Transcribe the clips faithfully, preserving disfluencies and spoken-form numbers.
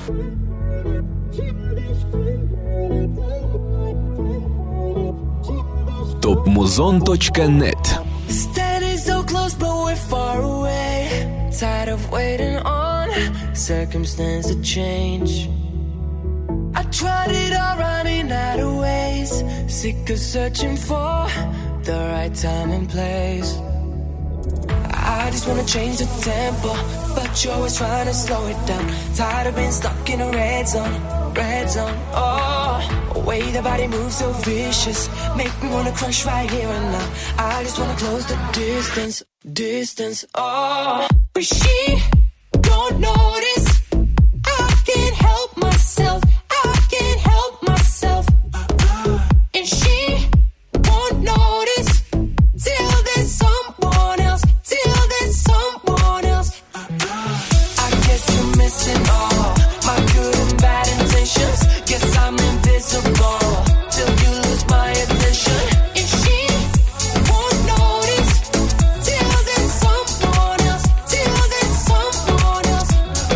топ музон точка нет. Standing so close but we're far away. Tired of waiting on circumstance to change. I tried it all, running out of ways. Sick of searching for the right time and place. I just wanna change the tempo, but you're always trying to slow it down. Tired of being stuck in a red zone, red zone. Oh, the way the body moves so vicious, make me wanna crush right here and now. I just wanna close the distance, distance. Oh, but she don't notice. I can't help myself. I can't help myself. And she won't notice till there's someone else. Till there's someone else. I guess you're missing all my good and bad intentions. Guess I'm invisible till you lose my attention. And she won't notice till there's someone else. Till there's someone else.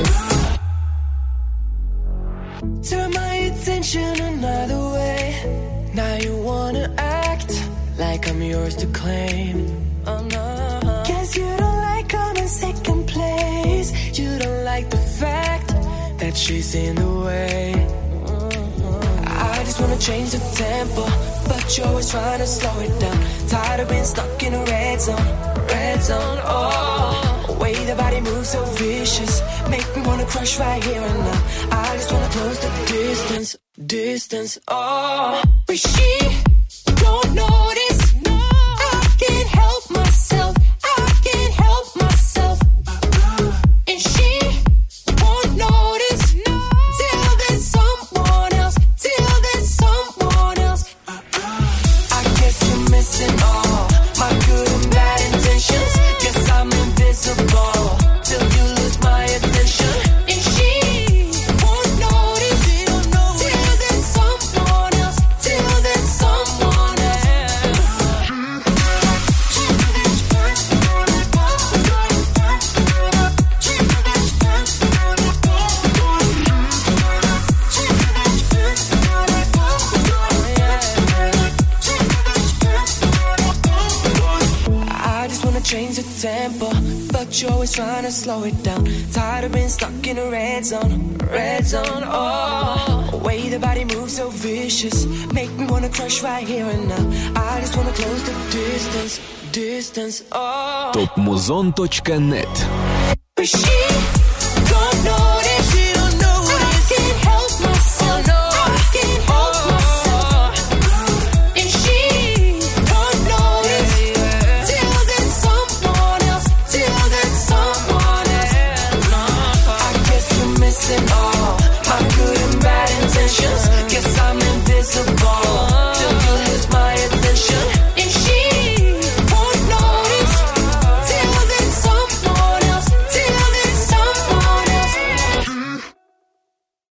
Turn my attention another way. Now you wanna act like I'm yours to claim. Oh no. Guess you don't like I'm in second place. You don't like the fact that she's in the way. I just wanna change the tempo, but you're always trying to slow it down. Tired of being stuck in a red zone, red zone. Oh, the way the body moves so vicious, make me wanna crush right here and now. I just wanna close the distance, distance. Oh, but she don't notice. No, I can't help myself. I can't help myself. And she won't notice. No, till there's someone else. Till there's someone else. I guess you're missing all my good and bad intentions. Guess I'm invisible till you lose my attention. And she won't notice till there's someone else. Till there's someone else. I just wanna change the tempo, but you're always trying to slow it down. Tired of being stuck in a red zone, red zone. Oh, the way the body moves so vicious, make me wanna crush right here and now. I just wanna close the distance, distance. Oh, топ музон точка нет. but she don't notice. She don't notice. I can't help myself. No, I can't help myself. And she don't notice till there's someone else. Till there's someone else. I guess you're missing all my good and bad intentions. Guess I'm invisible